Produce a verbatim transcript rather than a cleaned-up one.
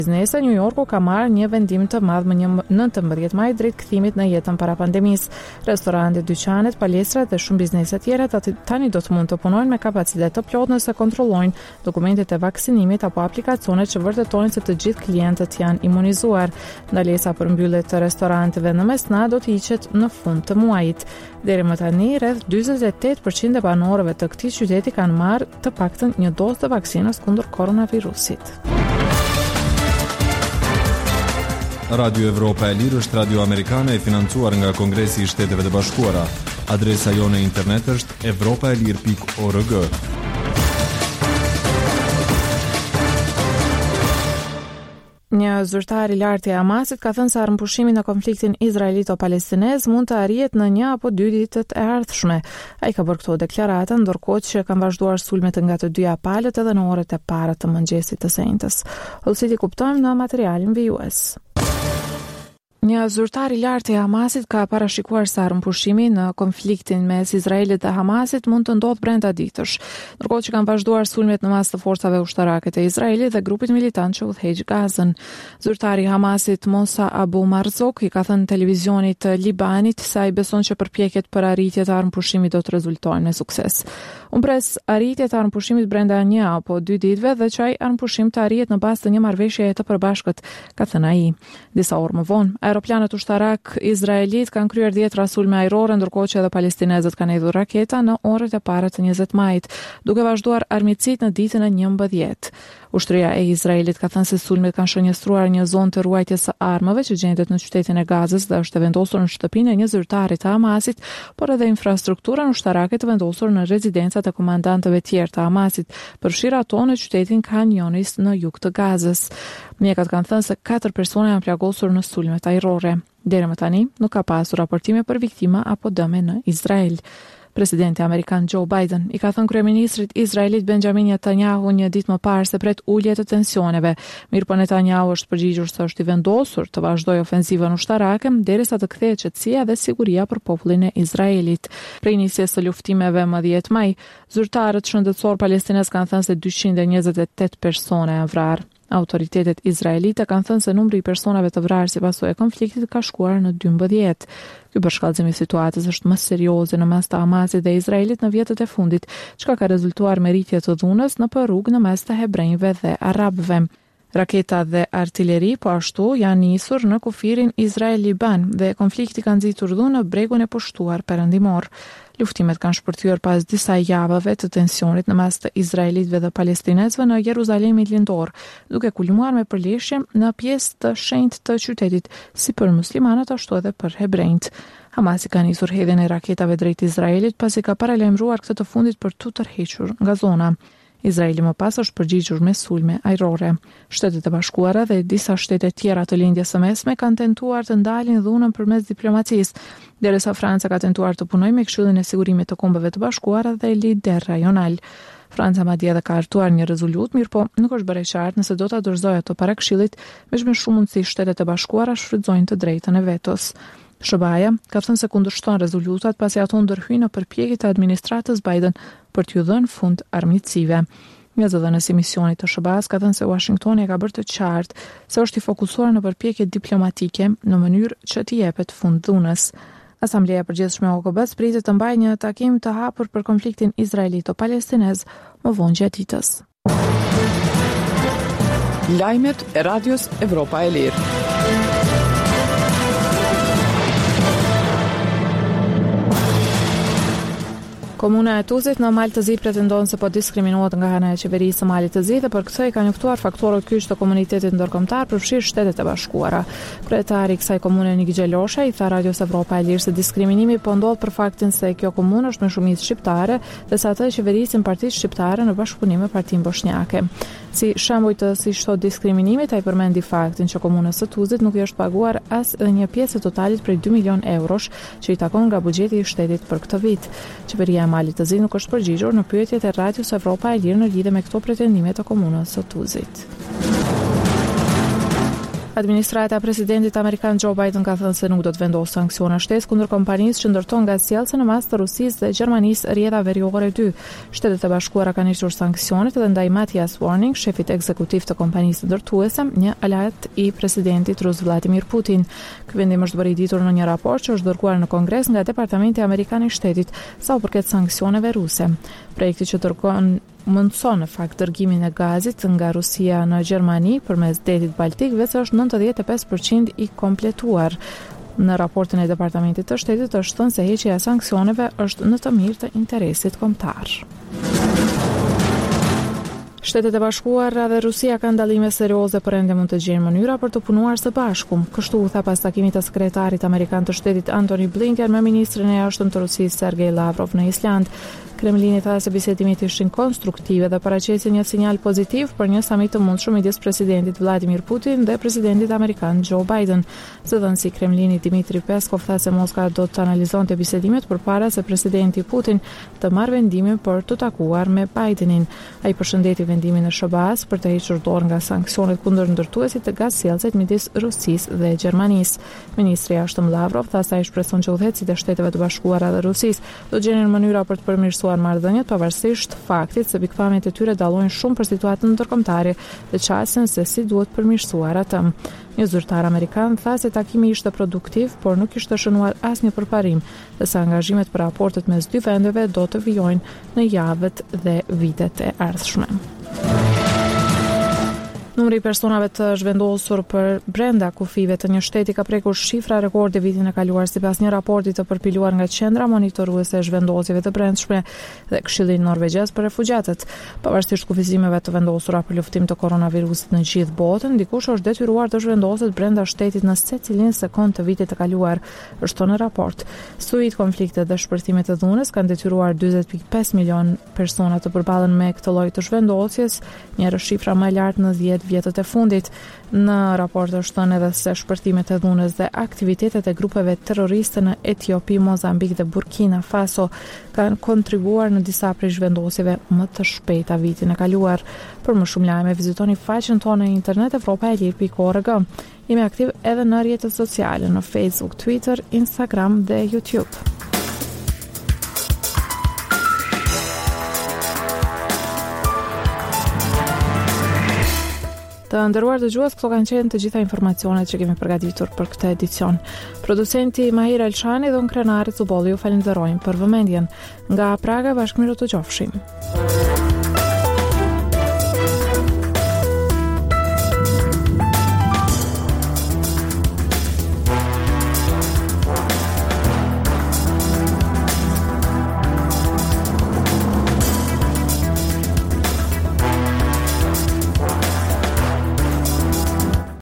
Biznesi New Yorku ka marrë një vendim të madh më nëntëmbëdhjetë maj drejt kthimit në jetën para pandemisë. Restorantet, dyqanet, palestrat dhe shumë biznese tjera tani do të mund të punojnë me kapacitet të plotë nëse kontrollojnë dokumentet e vaksinimit apo aplikacionet që vërtetojnë se të gjithë klientët janë imunizuar. Ndalesa për mbylljet të restoranteve në mesna do të hiqet në fund të muajit. Deri më tani, rreth dyzet e tetë përqind e banorëve të këtij qyteti kanë marrë të paktën një dozë të vaksinës kundër koronavirusit. Radio Evropa e Lirë është radio amerikane e financuar nga Kongresi i Shteteve të Bashkuara. Adresa jone e internet është evropaelir pikë org. Një zyrtar i lartë i Hamasit ka thënë se armëpushimi në konfliktin izraelito-palestinez mund të arrihet në një apo dy ditët e ardhshme. Ai ka bërë këto deklarata ndërkohë që kanë vazhduar sulmet nga të dyja palët edhe në orët e para të mëngjesit të shenjtës. Ose ti kuptojmë në materialin vijues. Një zyrtar i lartë i Hamasit ka parashikuar se armëpushimi në konfliktin mes Izraelit dhe Hamasit mund të ndodhë brenda ditësh, ndërkohë që kanë vazhduar sulmet në mas të forcave ushtarake të Izraelit dhe grupit militant që udhëheq Gazën. Zyrtari i Hamasit Mosa Abu Marzok i ka thënë televizionit të Libanit se ai beson që përpjekjet për arritje të armëpushimit do të rezultojnë me sukses. Unë pres arritje të armëpushimit brenda një apo dy ditëve dhe që ai armëpushim të arrihet në bazë të një marrëveshjeje të përbashkët, ka thënë ai. Disa orë më vonë, aeroplanet ushtarak izraelit kanë kryer dhjetra sulme ajrore, ndërkohë që edhe palestinezët kanë hedhur raketa në orët e para të njëzet majit, duke vazhduar armiqësitë në ditën e njëmbëdhjetë. Ushtria e Izraelit ka thënë se sulmet kanë shënjestruar një zonë të ruajtjes së armëve që gjendet në qytetin e Gazës dhe është e vendosur në shtëpinë e një zyrtari të Hamasit, por edhe infrastrukturën ushtarake të vendosur në rezidencat e komandantëve tjerë të Hamasit, përfshirë ato në qytetin Khan Younis në jug të Gazës. Mjekat kanë thënë se katër persona janë plagosur në sulmet ajrore. Deri më tani nuk ka pasur raportime për viktima apo dëme në Izrael. Presidenti amerikan Joe Biden i ka thënë kryeministrit izraelit Benjamin Netanyahu një ditë më parë se pret ulje të tensioneve. Mirpo Netanyahu është përgjigjur se është i vendosur të vazhdojë ofensivën ushtarake derisa të kthehet qetësia dhe siguria për popullin e Izraelit. Prej nisjes së luftimeve më dhjetë maj, zyrtarët shëndetësor palestinez kanë thënë se dyqind e njëzet e tetë persona janë vrarë. Autoritetet izraelite kanë thënë se numri i personave të vrarë si pasojë e konfliktit ka shkuar në dymbëdhjetë. Ky përshkallëzim i situatës është më serioze në mes të Hamasit dhe Izraelit në vjetët e fundit, çka ka rezultuar me rritje të dhunës në rrugë në mes të hebrejve dhe arabëve. Raketa dhe artilleri po ashtu janë nisur në kufirin Izrael-Liban dhe konflikti ka nxitur dhunë në bregun e poshtuar perëndimor. Luftimet kanë shpërthyer pas disa javëve të tensionit në mes të izraelitëve dhe palestinezëve në Jeruzalemin lindor, duke kulmuar me përleshje në pjesë të shenjtë të qytetit, si për muslimanët ashtu edhe për hebrejt. Hamasi ka nisur hedhjen e raketave drejt Izraelit pasi ka paralajmëruar këtë të fundit për tu tërhequr nga zona. Izraeli më pas është përgjigjur me sulme ajrore. Shtetet e Bashkuara dhe disa shtete tjera të lindjes së mesme kanë tentuar të ndalin dhunën përmes diplomacisë, derisa Franca ka tentuar të punojë me Këshillin e Sigurimit të Kombeve të Bashkuara dhe lider rajonal. Franca madje edhe ka hartuar një rezolut, mirëpo nuk është bërë e qartë nëse do ta dorëzojë ato para Këshillit, veç me shumë mundësi Shtetet e Bashkuara shfrytëzojnë të drejtën e vetos. S B A-ja ka thënë se kundërshton rezolutat pasi ato ndërhyjnë në përpjekjet e administratës Biden për t'ju dhënë fund armiqësive. Një zëdhënës i misionit të S B A-s ka thënë se Washingtoni ka bërë të qartë se është i fokusuar në përpjekje diplomatike në mënyrë që t'i jepet fund dhunës. Asambleja e Përgjithshme e O K B-s pritet të mbajë një takim të hapur për konfliktin izraelito-palestinez më vonë gjatë ditës. Lajmet e Radios Evropa e Lirë. Komuna e Tuzit në Mal të Zi pretendon se po diskriminohet nga ana e qeverisë së Malit të Zi dhe për këtë i ka njoftuar faktorët kyç të komunitetit ndërkombëtar, përfshirë Shtetet e Bashkuara. Kryetari i kësaj komune Nik Gjelosha i tha Radios Evropa e Lirë se diskriminimi po ndodh për faktin se kjo komunë është me shumicë shqiptare dhe se atë qeverisin Partisë Shqiptare në bashkëpunim me Partinë Bosnjake. Si shembull të si çdo diskriminimit, ai përmendi faktin që komunës së Tuzit nuk i është paguar as edhe një pjesë e totalit prej dy milion eurosh që i takon nga buxheti i shtetit për këtë vit. Qeveria e Malit të Zi nuk është përgjigjur në pyetjet e Radios Evropa e Lirë në lidhje me këto pretendime të komunës së Tuzit. Administrata e presidentit amerikan Joe Biden ka thënë se nuk do të vendosë sanksione shtesë kundër kompanisë që ndërton gazsjellse në mas të Rusisë dhe Gjermanisë rrjedha veriore dy. Shtetet e Bashkuara kanë nisur sanksionet edhe ndaj Matthias Warning, shefit ekzekutiv të kompanisë ndërtuese, një aleat i presidentit rus Vladimir Putin. Ky vendim është bërë i ditur në një raport që është dërguar në Kongres nga Departamenti Amerikan i Shtetit sa u përket sanksioneve ruse. Projekti që dërgon mundson në fakt dërgimin e gazit nga Rusia në Gjermani përmes detit Baltik veç është nëntëdhjetë e pesë përqind i kompletuar. Në raportin e Departamentit të Shtetit është thënë se heqja e sanksioneve është në të mirë të interesit kombëtar. Shtetet e Bashkuara dhe Rusia kanë dallime serioze por ende mund të gjejnë mënyra për të punuar së bashku. Kështu u tha pas takimit të sekretarit amerikan të Shtetit Antony Blinken me ministrin e jashtëm të Rusisë Sergej Lavrov në Island. Kremlini tha se bisedimet ishin konstruktive dhe paraqesin një sinjal pozitiv për një samit të mundshëm midis presidentit Vladimir Putin dhe presidentit amerikan Joe Biden. Zëdhënësi i Kremlinit Dmitry Peskov tha se Moska do të analizonte bisedimet përpara se presidenti Putin të marrë vendimin për të takuar me Bidenin. Ai përshëndeti vendimin e S B A-s për të hequr dorë nga sanksionet kundër ndërtuesit të gazsjellset midis Rusisë dhe Gjermanisë. Ministri i jashtëm Lavrov tha se ai shpreson që udhëheqësit e Shteteve të Bashkuara dhe Rusisë do të gjenin mënyra për të përmirësuar marrëdhëniet pavarësisht faktit se pikpamjet e tyre dallojnë shumë për situatën ndërkombëtare dhe çastin se si duhet përmirësuar atë. Një zyrtar amerikan tha se takimi ishte produktiv, por nuk kishte shënuar asnjë përparim dhe se angazhimet për raportet mes dy vendeve do të vijojnë në javët dhe vitet e ardhshme. Numri i personave të zhvendosur për brenda kufive të një shteti ka prekur shifra rekordi vitin e kaluar sipas një raporti të përpiluar nga Qendra Monitoruese e Zhvendosjeve të Brendshme dhe Këshilli Norvegjez për refugjatët. Pavarësisht kufizimeve të vendosura për luftim të koronavirusit në gjithë botën, dikush është detyruar të zhvendoset brenda shtetit në secilin sekond të vitit të kaluar, është në raport. Sujit, konfliktet dhe shpërthimet e dhunës kanë detyruar dyzet pikë pesë milion persona të përballen me këtë lloj të zhvendosjes, një shifra më e lartë në dhjetë vjetët e fundit. Në raport është thënë edhe se shpërtimet e dhunës dhe aktivitetet e grupeve terroriste në Etiopi, Mozambik dhe Burkina Faso kanë kontribuar në disa prej zhvendosjeve më të shpejta vitin e kaluar. Për më shumë lajme vizitoni faqen tonë në internet evropa e lir pikë org. Jemi aktiv edhe në rrjetet sociale në Facebook, Twitter, Instagram dhe YouTube. Të nderuar dëgjues, këto kanë qenë të gjitha informacionet që kemi përgatitur për këtë edicion. Producenti Mahir Elshani dhe unë krenari Zubolli ju falenderojmë për vëmendjen. Nga Praga, bashkëmirë të qofshim.